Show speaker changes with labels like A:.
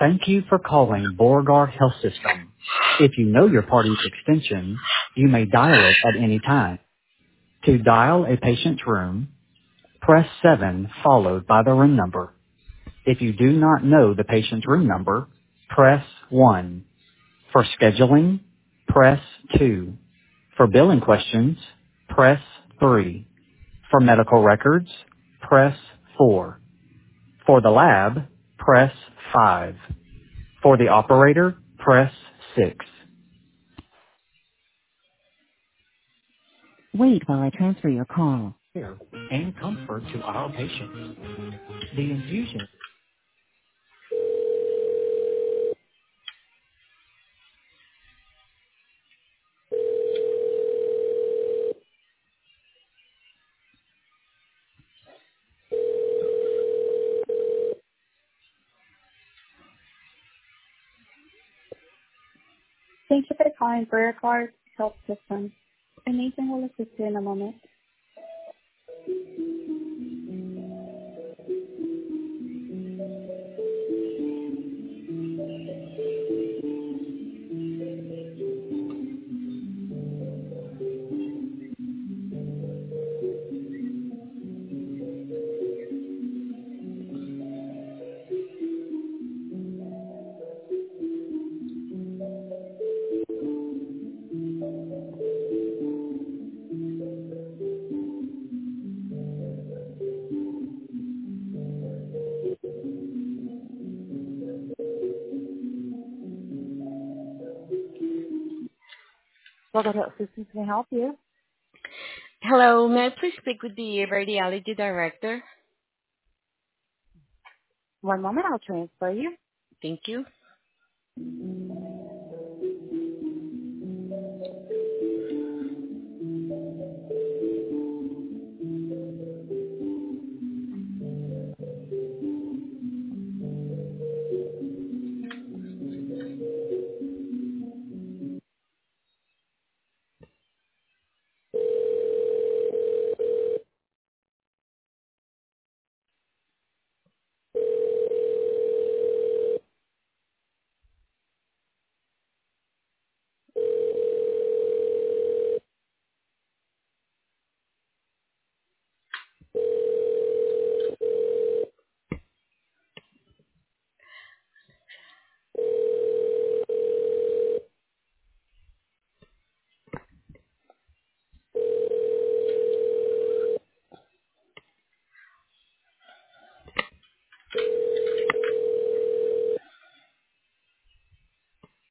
A: Thank you for calling Beauregard Health System. If you know your party's extension, you may dial it at any time. To dial a patient's room, press 7 followed by the room number. If you do not know the patient's room number, press 1. For scheduling, press 2. For billing questions, press 3. For medical records, press 4. For the lab, press 5. For the operator, press 6. Wait while I transfer your call. Care and comfort to our patients. The infusion. Thank you for calling Beauregard Health System. Nathan will assist you in a moment. Beauregard Health Systems can I help you.
B: Hello, may I please speak with the radiology director?
A: One moment, I'll transfer you.
B: Thank you.